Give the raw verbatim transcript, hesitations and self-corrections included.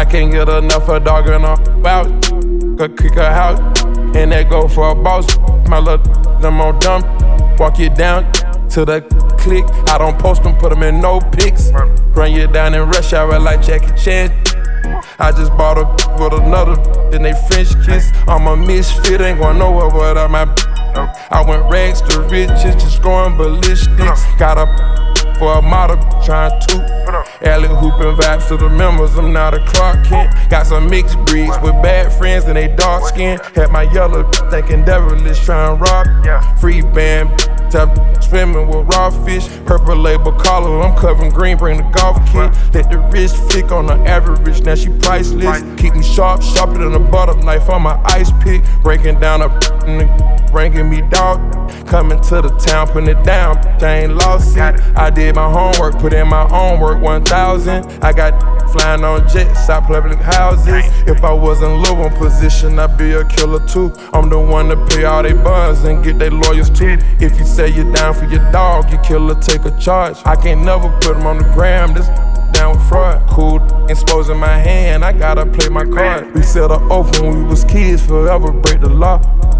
I can't get enough of dog and a bout. Could kick her out, and that go for a boss. My little them on dumb. Walk you down to the click. I don't post them, put them in no pics. Run you down in rush hour like Jackie Chan. I just bought a with another, then they French kiss. I'm a misfit, ain't going nowhere without my. I went rags to riches, just going ballistics. Got up for a model, trying to alley hooping vibes to the members. I'm not a Clark Kent. Got some mixed breeds with bad friends and they dark skin. Had my yellow thinking devilish, trying rock. Free band, tap swimming with raw fish. Purple label collar, I'm covering green, bring the golf kit. Let the wrist flick on the average, now she priceless. Keep me sharp, sharper than a butter knife on my ice pick. Breaking down a ranking me dog. Coming to the town, putting it down, I ain't lost it. I did my homework, put in my own work, one thousand. I got flying on jets, out public houses. If I was in low on position, I'd be a killer too. I'm the one to pay all they bonds and get they lawyers too. If you say you're down for your dog, your killer take a charge. I can't never put them on the gram, this down with fraud. Cool exposing my hand, I gotta play my card. We set an oath when we was kids, forever break the law.